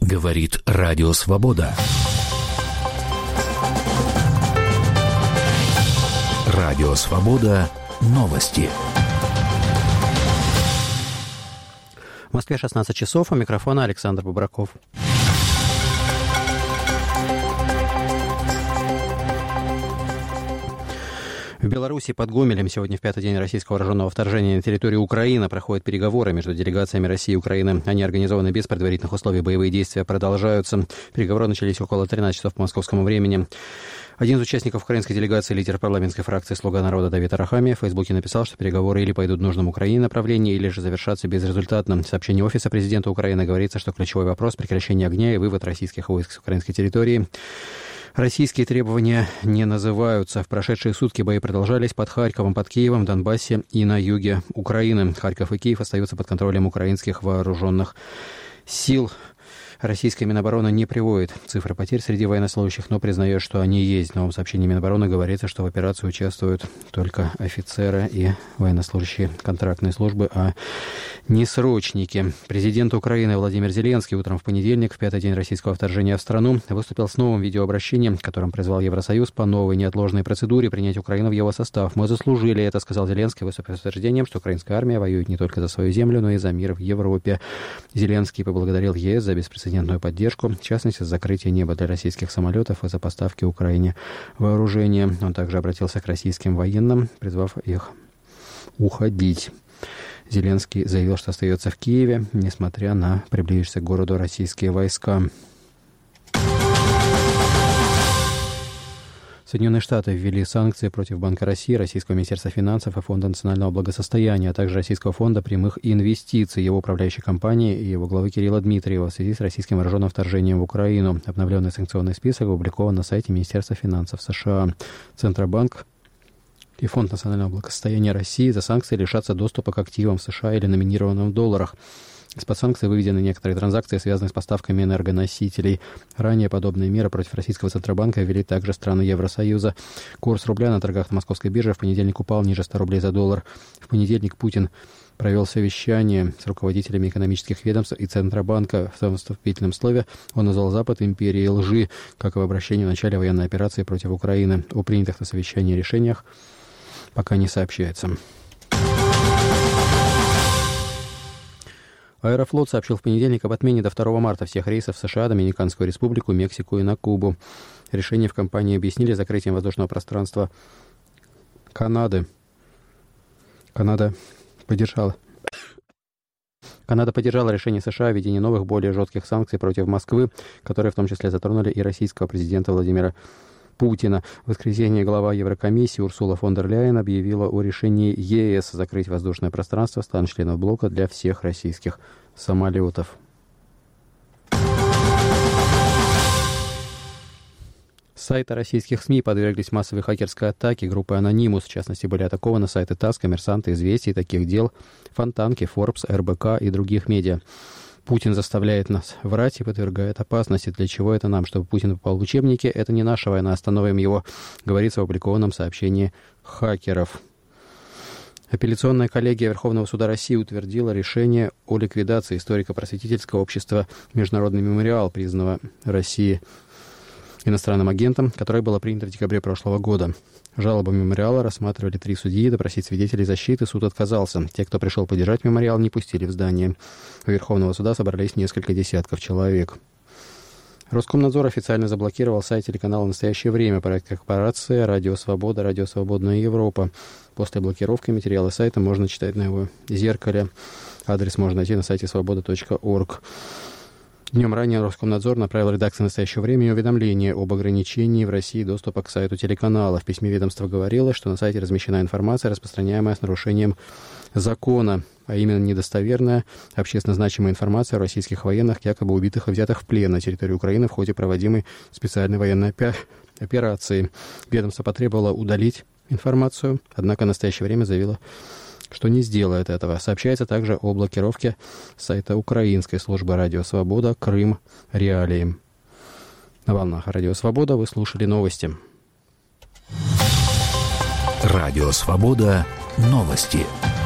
Говорит Радио Свобода. Радио Свобода. Новости. В Москве 16 часов. У микрофона Александр Бубраков. В Беларуси под Гомелем сегодня в пятый день российского вооруженного вторжения на территорию Украины проходят переговоры между делегациями России и Украины. Они организованы без предварительных условий, боевые действия продолжаются. Переговоры начались около 13 часов по московскому времени. Один из участников украинской делегации, лидер парламентской фракции «Слуга народа» Давид Арахамия в Фейсбуке написал, что переговоры или пойдут в нужном Украине направлении, или же завершатся безрезультатно. В сообщении Офиса президента Украины говорится, что ключевой вопрос – прекращение огня и вывод российских войск с украинской территории. Российские требования не называются. В прошедшие сутки бои продолжались под Харьковом, под Киевом, Донбассе и на юге Украины. Харьков и Киев остаются под контролем украинских вооруженных сил. Российская Минобороны не приводит цифры потерь среди военнослужащих, но признает, что они есть. В новом сообщении Минобороны говорится, что в операции участвуют только офицеры и военнослужащие контрактной службы, а не срочники. Президент Украины Владимир Зеленский утром в понедельник, в пятый день российского вторжения в страну, выступил с новым видеообращением, которым призвал Евросоюз по новой неотложной процедуре принять Украину в его состав. «Мы заслужили это», — сказал Зеленский, выступив с утверждением, что украинская армия воюет не только за свою землю, но и за мир в Европе. Зеленский поблагодарил ЕС за беспрецедентную поддержку, в частности, за закрытие неба для российских самолетов и за поставки Украине вооружения. Он также обратился к российским военным, призвав их уходить. Зеленский заявил, что остается в Киеве, несмотря на приближившиеся к городу российские войска. Соединенные Штаты ввели санкции против Банка России, Российского министерства финансов и Фонда национального благосостояния, а также Российского фонда прямых инвестиций, его управляющей компании и его главы Кирилла Дмитриева в связи с российским вооруженным вторжением в Украину. Обновленный санкционный список опубликован на сайте Министерства финансов США. Центробанк и Фонд национального благосостояния России за санкции лишатся доступа к активам в США или номинированным в долларах. Из-под санкций выведены некоторые транзакции, связанные с поставками энергоносителей. Ранее подобные меры против российского Центробанка ввели также страны Евросоюза. Курс рубля на торгах на московской бирже в понедельник упал ниже 100 рублей за доллар. В понедельник Путин провел совещание с руководителями экономических ведомств и Центробанка. В своем вступительном слове он назвал Запад империей лжи, как и в обращении в начале военной операции против Украины. О принятых на совещании решениях пока не сообщается. Аэрофлот сообщил в понедельник об отмене до 2 марта всех рейсов в США, Доминиканскую республику, Мексику и на Кубу. Решение в компании объяснили закрытием воздушного пространства Канады. Канада поддержала решение США о введении новых, более жестких санкций против Москвы, которые в том числе затронули и российского президента Владимира Путина. В воскресенье глава Еврокомиссии Урсула фон дер Ляйен объявила о решении ЕС закрыть воздушное пространство стран-членов блока для всех российских самолетов. Сайты российских СМИ подверглись массовой хакерской атаке группы «Анонимус». В частности, были атакованы сайты ТАСС, «Коммерсант», «Известий», «Таких дел», «Фонтанки», «Форбс», РБК и других медиа. Путин заставляет нас врать и подвергает опасности. Для чего это нам? Чтобы Путин попал в учебники? Это не наша война. Остановим его, говорится в опубликованном сообщении хакеров. Апелляционная коллегия Верховного суда России утвердила решение о ликвидации историко-просветительского общества «Международный мемориал», признанного Россией иностранным агентом, которое было принято в декабре прошлого года. Жалобу мемориала рассматривали 3 судьи, допросить свидетелей защиты суд отказался. Те, кто пришел поддержать мемориал, не пустили в здание. У Верховного суда собрались несколько десятков человек. Роскомнадзор официально заблокировал сайт телеканала «Настоящее время», проект корпорации «Радио Свобода», «Радио Свободная Европа». После блокировки материалы сайта можно читать на его зеркале. Адрес можно найти на сайте svoboda.org. Днем ранее Роскомнадзор направил редакции «Настоящего времени» уведомление об ограничении в России доступа к сайту телеканала. В письме ведомство говорилось, что на сайте размещена информация, распространяемая с нарушением закона, а именно недостоверная, общественно значимая информация о российских военных, якобы убитых и взятых в плен на территории Украины в ходе проводимой специальной военной операции. Ведомство потребовало удалить информацию, однако в «Настоящее время» заявило, что не сделает этого. Сообщается также о блокировке сайта украинской службы «Радио Свобода» «Крым. Реалии». На волнах «Радио Свобода» вы слушали новости. Радио Свобода. Новости.